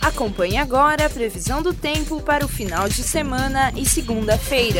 Acompanhe agora a previsão do tempo para o final de semana e segunda-feira.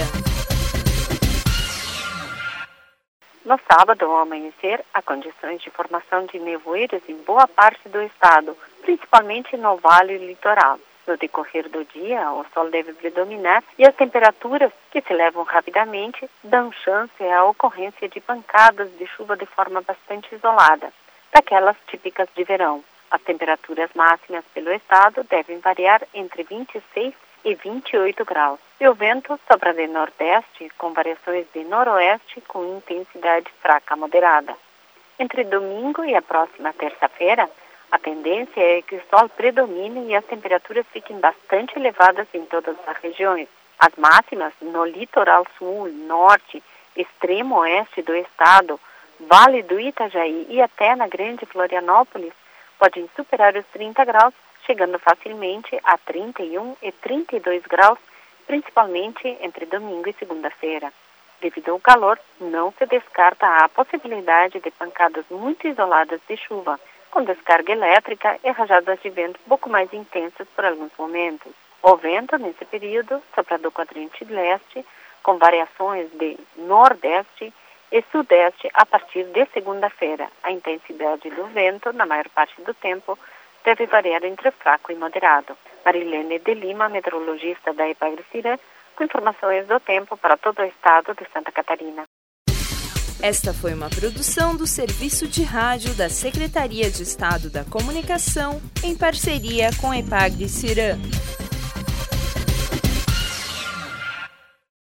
No sábado, ao amanhecer, há condições de formação de nevoeiros em boa parte do estado, principalmente no vale e litoral. No decorrer do dia, o sol deve predominar e as temperaturas, que se elevam rapidamente, dão chance à ocorrência de pancadas de chuva de forma bastante isolada, daquelas típicas de verão. As temperaturas máximas pelo estado devem variar entre 26 e 28 graus. E o vento sopra de nordeste, com variações de noroeste com intensidade fraca a moderada. Entre domingo e a próxima terça-feira, a tendência é que o sol predomine e as temperaturas fiquem bastante elevadas em todas as regiões. As máximas no litoral sul, norte, extremo oeste do estado, Vale do Itajaí e até na Grande Florianópolis podem superar os 30 graus, chegando facilmente a 31 e 32 graus, principalmente entre domingo e segunda-feira. Devido ao calor, não se descarta a possibilidade de pancadas muito isoladas de chuva, com descarga elétrica e rajadas de vento pouco mais intensas por alguns momentos. O vento, nesse período, sopra do quadrante leste, com variações de nordeste e sudeste a partir de segunda-feira. A intensidade do vento, na maior parte do tempo, deve variar entre fraco e moderado. Marilene de Lima, meteorologista da Epagre-Cirã, com informações do tempo para todo o estado de Santa Catarina. Esta foi uma produção do Serviço de Rádio da Secretaria de Estado da Comunicação, em parceria com a Epagre-Cirã.